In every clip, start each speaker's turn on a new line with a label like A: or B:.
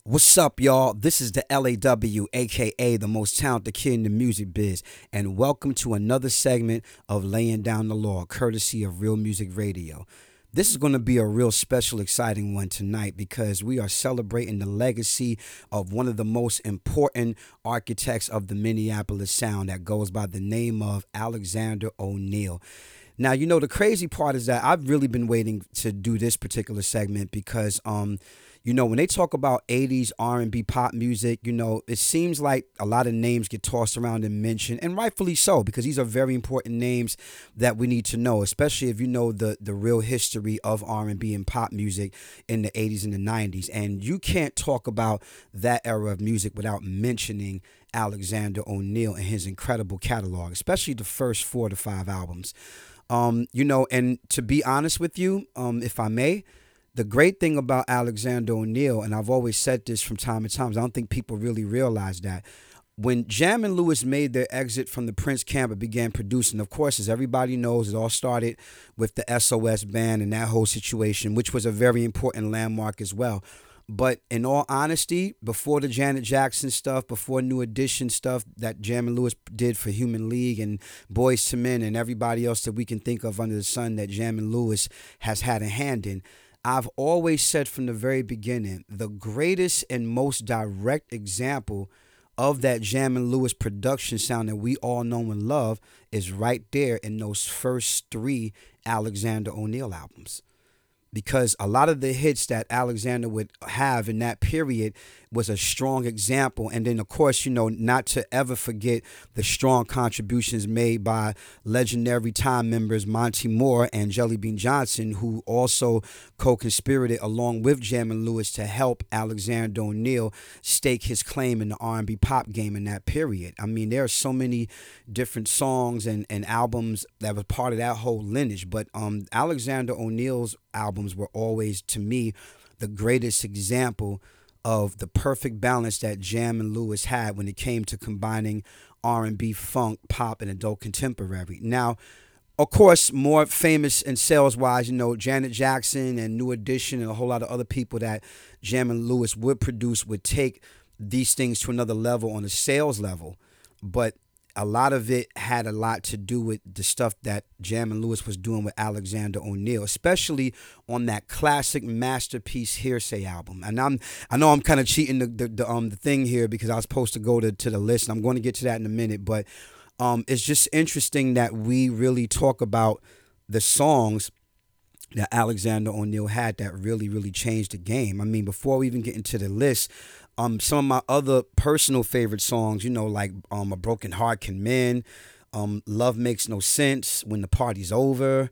A: What's up, y'all? This is the LAW, aka the most talented kid in the music biz, and welcome to another segment of Laying Down the Law, courtesy of Real Music Radio. This is going to be a real special, exciting one tonight because we are celebrating the legacy of one of the most important architects of the Minneapolis sound that goes by the name of Alexander O'Neal. Now, the crazy part is that I've really been waiting to do this particular segment because when they talk about 80s R&B pop music, it seems like a lot of names get tossed around and mentioned, and rightfully so, because these are very important names that we need to know, especially if you know the real history of R&B and pop music in the 80s and the 90s. And you can't talk about that era of music without mentioning Alexander O'Neal and his incredible catalog, especially the first 4 to 5 albums. And to be honest with you, if I may, the great thing about Alexander O'Neal, and I've always said this from time to time, I don't think people really realize that when Jam and Lewis made their exit from the Prince camp and began producing, of course, as everybody knows, it all started with the SOS band and that whole situation, which was a very important landmark as well. But in all honesty, before the Janet Jackson stuff, before New Edition stuff that Jam and Lewis did for Human League and Boys to Men and everybody else that we can think of under the sun that Jam and Lewis has had a hand in, I've always said from the very beginning, the greatest and most direct example of that Jam and Lewis production sound that we all know and love is right there in those first 3 Alexander O'Neal albums, because a lot of the hits that Alexander would have in that period was a strong example. And then, of course, not to ever forget the strong contributions made by legendary time members Monty Moore and Jelly Bean Johnson, who also co-conspirated along with Jam and Lewis to help Alexander O'Neal stake his claim in the R&B pop game in that period. I mean, there are so many different songs and albums that were part of that whole lineage, but Alexander O'Neal's albums were always, to me, the greatest example of the perfect balance that Jam and Lewis had when it came to combining R&B, funk, pop, and adult contemporary. Now, of course, more famous and sales-wise, Janet Jackson and New Edition and a whole lot of other people that Jam and Lewis would produce would take these things to another level on a sales level. But a lot of it had a lot to do with the stuff that Jam and Lewis was doing with Alexander O'Neal, especially on that classic masterpiece Hearsay album. And I know I'm kind of cheating the thing here because I was supposed to go to the list, and I'm going to get to that in a minute. But it's just interesting that we really talk about the songs that Alexander O'Neal had that really, really changed the game. I mean, before we even get into the list, some of my other personal favorite songs, like A Broken Heart Can Mend, Love Makes No Sense, When the Party's Over.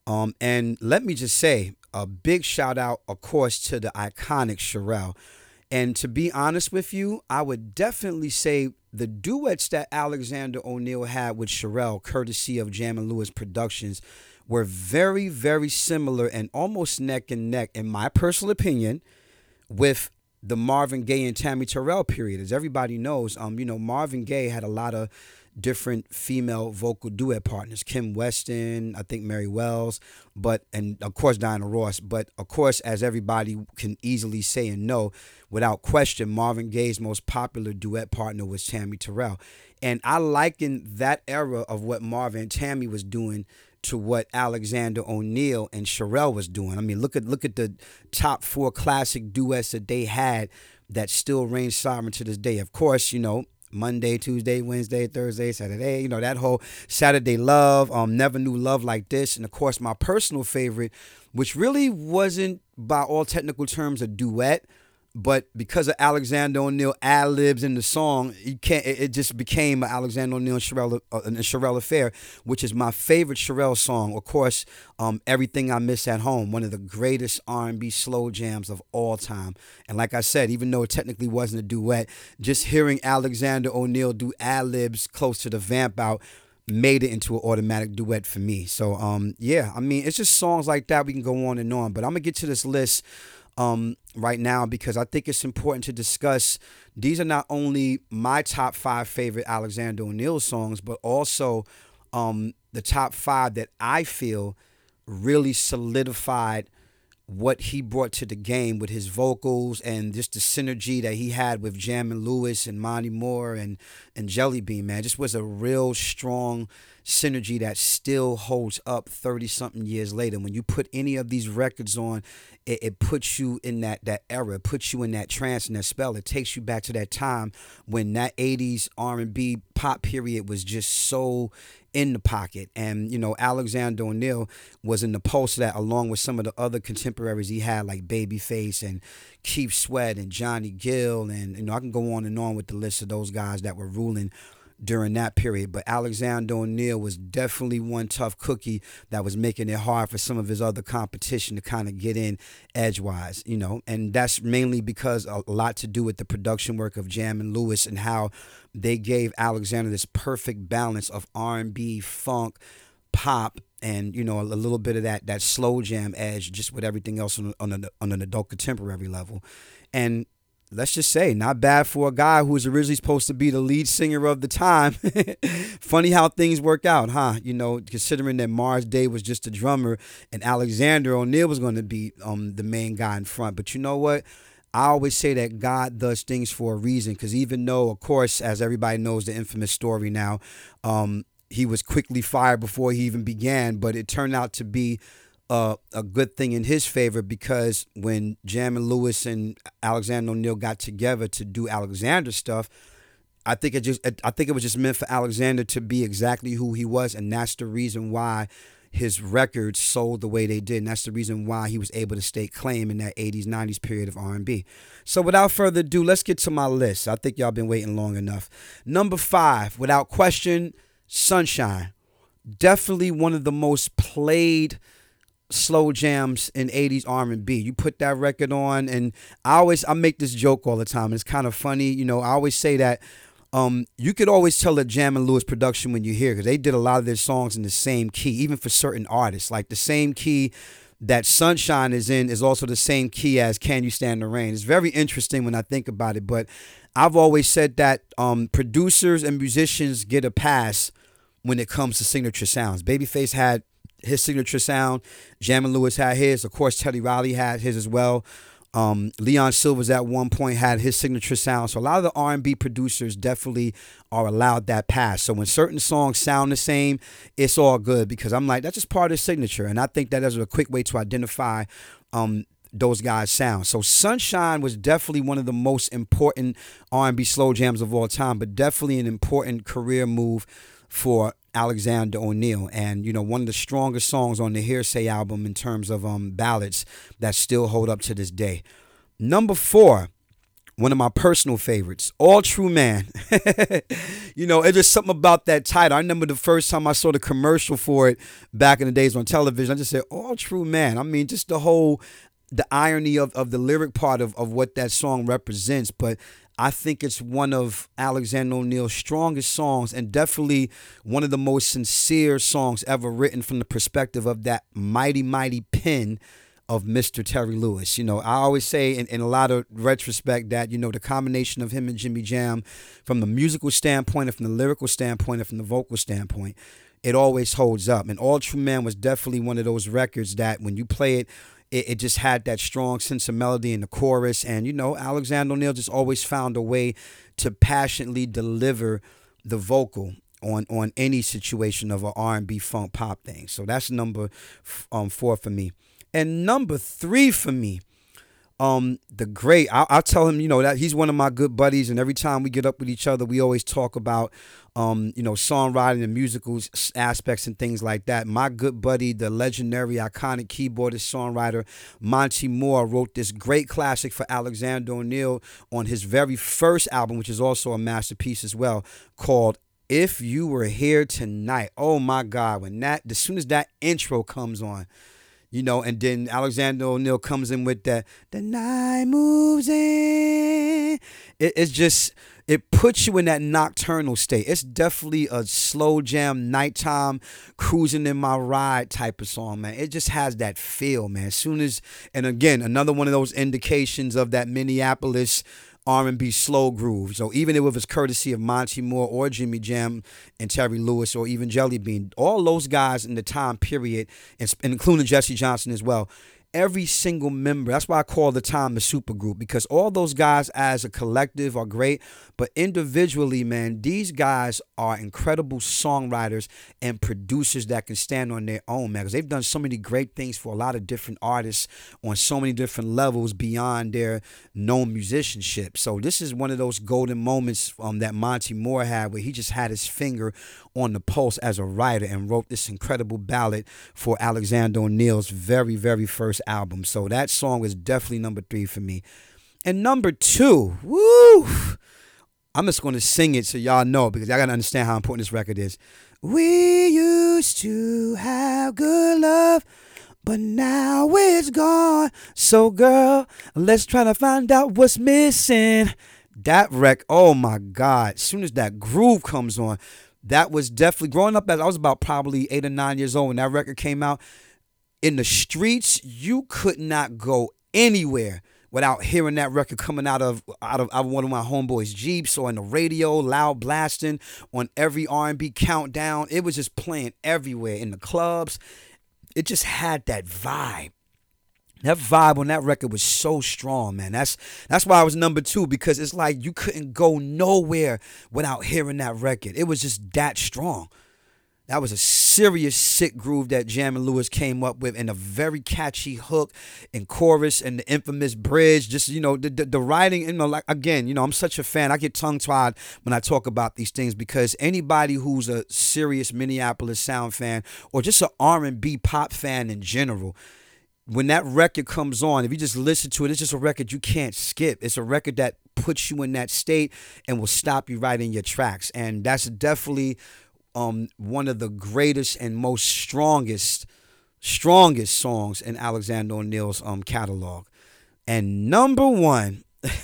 A: And let me just say, a big shout out, of course, to the iconic Cherrelle. And to be honest with you, I would definitely say the duets that Alexander O'Neal had with Cherrelle, courtesy of Jam and Lewis Productions, were very, very similar and almost neck and neck, in my personal opinion, with the Marvin Gaye and Tammy Terrell period. As everybody knows, Marvin Gaye had a lot of different female vocal duet partners. Kim Weston, I think Mary Wells, and of course Diana Ross. But of course, as everybody can easily say and know, without question, Marvin Gaye's most popular duet partner was Tammy Terrell. And I liken that era of what Marvin and Tammy was doing to what Alexander O'Neal and Cherrelle was doing. I mean, look at the top 4 classic duets that they had that still reign sovereign to this day. Of course, Monday, Tuesday, Wednesday, Thursday, Saturday, that whole Saturday Love, Never Knew Love Like This. And of course, my personal favorite, which really wasn't by all technical terms a duet, but because of Alexander O'Neal ad-libs in the song, it just became an Alexander O'Neal and Cherrelle affair, which is my favorite Cherrelle song. Of course, Everything I Miss at Home, one of the greatest R&B slow jams of all time. And like I said, even though it technically wasn't a duet, just hearing Alexander O'Neal do ad-libs close to the vamp out made it into an automatic duet for me. So, it's just songs like that we can go on and on. But I'm going to get to this list right now because I think it's important to discuss. These are not only my top 5 favorite Alexander O'Neal songs, but also the top 5 that I feel really solidified what he brought to the game with his vocals and just the synergy that he had with Jam and Lewis and Monty Moore and Jelly Bean, man, just was a real strong synergy that still holds up 30 something years later. When you put any of these records on, it puts you in that era, it puts you in that trance and that spell. It takes you back to that time when that 80s R&B pop period was just so in the pocket. And, Alexander O'Neal was in the pulse of that, along with some of the other contemporaries he had, like Babyface and Keith Sweat and Johnny Gill. And, I can go on and on with the list of those guys that were ruling during that period. But Alexander O'Neal was definitely one tough cookie that was making it hard for some of his other competition to kind of get in edgewise, and that's mainly because a lot to do with the production work of Jam and Lewis and how they gave Alexander this perfect balance of R&B, funk, pop, and a little bit of that slow jam edge, just with everything else on an adult contemporary level. And let's just say, not bad for a guy who was originally supposed to be the lead singer of the time. Funny how things work out, huh? Considering that Mars Day was just a drummer and Alexander O'Neal was going to be the main guy in front. But you know what? I always say that God does things for a reason, because even though, of course, as everybody knows the infamous story now, he was quickly fired before he even began, but it turned out to be a good thing in his favor, because when Jam and Lewis and Alexander O'Neal got together to do Alexander stuff, I think it was just meant for Alexander to be exactly who he was, and that's the reason why his records sold the way they did, and that's the reason why he was able to stake claim in that 80s, 90s period of R&B. So without further ado, let's get to my list. I think y'all been waiting long enough. Number 5, without question, Sunshine. Definitely one of the most played slow jams in 80s R&B. You put that record on, and I make this joke all the time, and it's kind of funny. I always say that you could always tell a Jam and Lewis production when you hear it, because they did a lot of their songs in the same key, even for certain artists. Like the same key that Sunshine is in is also the same key as Can You Stand the Rain. It's very interesting when I think about it, but I've always said that producers and musicians get a pass when it comes to signature sounds. Babyface had his signature sound. Jam and Lewis had his. Of course, Teddy Riley had his as well. Leon Silvers at one point had his signature sound. So a lot of the R&B producers definitely are allowed that pass. So when certain songs sound the same, it's all good, because I'm like, that's just part of the signature. And I think that is a quick way to identify those guys' sound. So Sunshine was definitely one of the most important R&B slow jams of all time, but definitely an important career move for Alexander O'Neal, and one of the strongest songs on the Hearsay album in terms of ballads that still hold up to this day. Number 4, one of my personal favorites, All True Man. It's just something about that title. I remember the first time I saw the commercial for it back in the days on television, I just said, All True Man. I mean, just the irony of the lyric part of what that song represents. But I think it's one of Alexander O'Neal's strongest songs, and definitely one of the most sincere songs ever written from the perspective of that mighty, mighty pen of Mr. Terry Lewis. I always say in a lot of retrospect that, the combination of him and Jimmy Jam, from the musical standpoint and from the lyrical standpoint and from the vocal standpoint, it always holds up. And All True Man was definitely one of those records that when you play it, it just had that strong sense of melody in the chorus. And, Alexander O'Neal just always found a way to passionately deliver the vocal on any situation of an R&B funk pop thing. So that's number 4 for me. And number 3 for me, the great, I'll tell him, that he's one of my good buddies, and every time we get up with each other, we always talk about, songwriting and musical aspects and things like that. My good buddy, the legendary, iconic keyboardist, songwriter, Monty Moore, wrote this great classic for Alexander O'Neal on his very first album, which is also a masterpiece as well, called If You Were Here Tonight. Oh my God, as soon as that intro comes on, and then Alexander O'Neal comes in with that, the night moves in. It puts you in that nocturnal state. It's definitely a slow jam, nighttime, cruising in my ride type of song, man. It just has that feel, man. And again, another one of those indications of that Minneapolis R&B slow groove. So even if it was courtesy of Monty Moore or Jimmy Jam and Terry Lewis or even Jelly Bean, all those guys in the time period, and including Jesse Johnson as well, every single member. That's why I call the time the supergroup, because all those guys as a collective are great, but individually, man, these guys are incredible songwriters and producers that can stand on their own, man, because they've done so many great things for a lot of different artists on so many different levels beyond their known musicianship. So this is one of those golden moments that Monty Moore had, where he just had his finger on the pulse as a writer and wrote this incredible ballad for Alexander O'Neal's very, very first album. So that song is definitely number 3 for me. And number 2, woo! I'm just going to sing it so y'all know, because y'all got to understand how important this record is. We used to have good love, but now it's gone. So girl, let's try to find out what's missing. That wreck, oh my God. As soon as that groove comes on, that was definitely, growing up, as I was about probably 8 or 9 years old when that record came out, in the streets, you could not go anywhere without hearing that record coming out of one of my homeboys' Jeeps, or in the radio, loud blasting on every R&B countdown. It was just playing everywhere in the clubs. It just had that vibe. That vibe on that record was so strong, man. That's why I was number 2, because it's like you couldn't go nowhere without hearing that record. It was just that strong. That was a serious sick groove that Jam and Lewis came up with, and a very catchy hook and chorus and the infamous bridge. Just, the writing, like, again, I'm such a fan. I get tongue tied when I talk about these things, because anybody who's a serious Minneapolis sound fan, or just an R&B pop fan in general, when that record comes on, if you just listen to it, it's just a record you can't skip. It's a record that puts you in that state and will stop you right in your tracks. And that's definitely one of the greatest and most strongest songs in Alexander O'Neal's catalog. And number 1,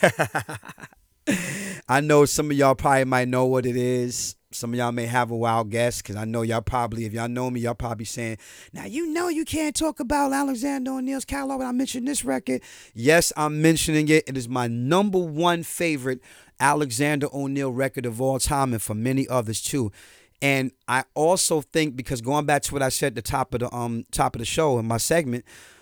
A: I know some of y'all probably might know what it is. Some of y'all may have a wild guess, because I know y'all probably, if y'all know me, y'all probably saying, now you can't talk about Alexander O'Neal's catalog when I mention this record. Yes, I'm mentioning it. It is my number 1 favorite Alexander O'Neal record of all time, and for many others too. And I also think, because going back to what I said at the top of the show in my segment,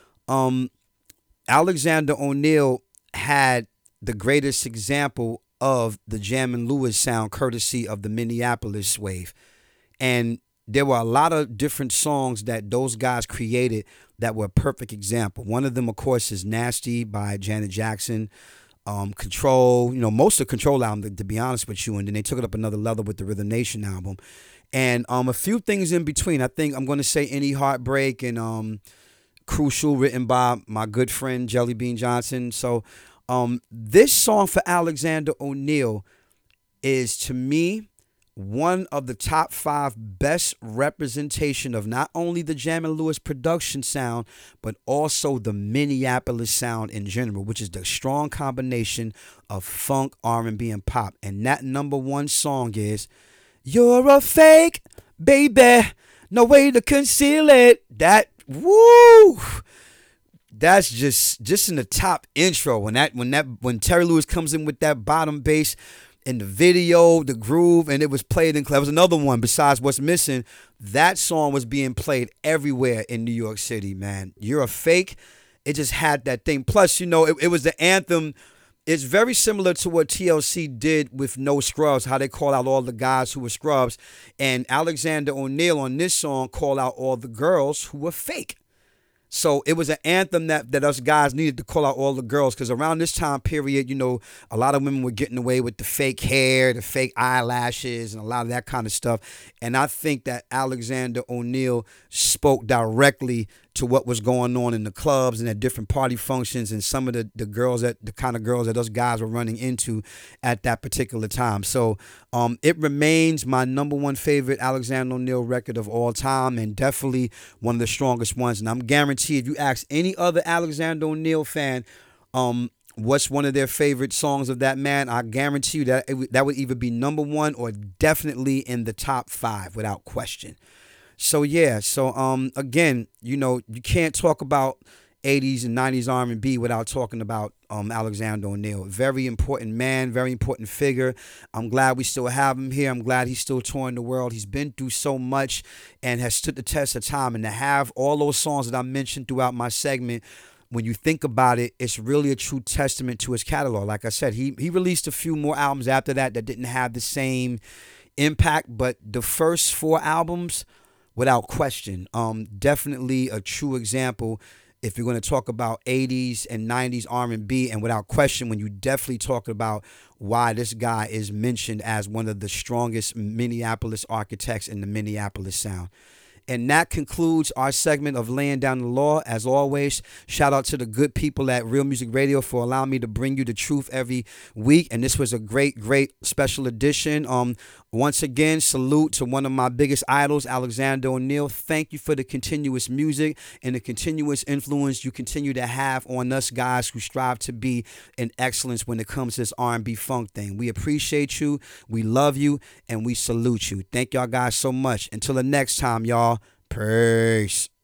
A: Alexander O'Neal had the greatest example of the Jam and Lewis sound, courtesy of the Minneapolis wave. And there were a lot of different songs that those guys created that were a perfect example. One of them, of course, is Nasty by Janet Jackson. Control, most of the Control album, to be honest with you, and then they took it up another level with the Rhythm Nation album, and a few things in between. I think I'm going to say Any Heartbreak and Crucial, written by my good friend Jelly Bean Johnson. So this song for Alexander O'Neal is, to me, one of the top 5 best representation of not only the Jam and Lewis production sound, but also the Minneapolis sound in general, which is the strong combination of funk, R&B, and pop. And that number 1 song is You're a Fake, Baby, No Way to Conceal It. That, woo! That's just in the top intro, when Terry Lewis comes in with that bottom bass in the video, the groove, and it was played in clubs. There was another one besides What's Missing. That song was being played everywhere in New York City, man. You're a Fake. It just had that thing. Plus, it was the anthem. It's very similar to what TLC did with No Scrubs, how they call out all the guys who were scrubs. And Alexander O'Neal on this song called out all the girls who were fake. So it was an anthem that us guys needed to call out all the girls, because around this time period, a lot of women were getting away with the fake hair, the fake eyelashes, and a lot of that kind of stuff. And I think that Alexander O'Neal spoke directly to what was going on in the clubs and at different party functions, and some of the girls, the kind of girls that those guys were running into at that particular time. So it remains my number 1 favorite Alexander O'Neal record of all time, and definitely one of the strongest ones. And I'm guaranteed, if you ask any other Alexander O'Neal fan what's one of their favorite songs of that man, I guarantee you that that would either be number 1 or definitely in the top 5 without question. So yeah, again, you can't talk about 80s and 90s R&B without talking about Alexander O'Neal. Very important man, very important figure. I'm glad we still have him here. I'm glad he's still touring the world. He's been through so much and has stood the test of time. And to have all those songs that I mentioned throughout my segment when you think about it, it's really a true testament to his catalog. Like I said, he released a few more albums after that didn't have the same impact, but the first four albums, without question, definitely a true example. If you're going to talk about 80s and 90s R&B, and without question, when you definitely talk about why this guy is mentioned as one of the strongest Minneapolis architects in the Minneapolis sound. And that concludes our segment of Laying Down the Law. As always, shout out to the good people at Real Music Radio for allowing me to bring you the truth every week. And this was a great, great special edition. Once again, salute to one of my biggest idols, Alexander O'Neal. Thank you for the continuous music and the continuous influence you continue to have on us guys who strive to be in excellence when it comes to this R&B funk thing. We appreciate you, we love you, and we salute you. Thank y'all guys so much. Until the next time, y'all. Peace.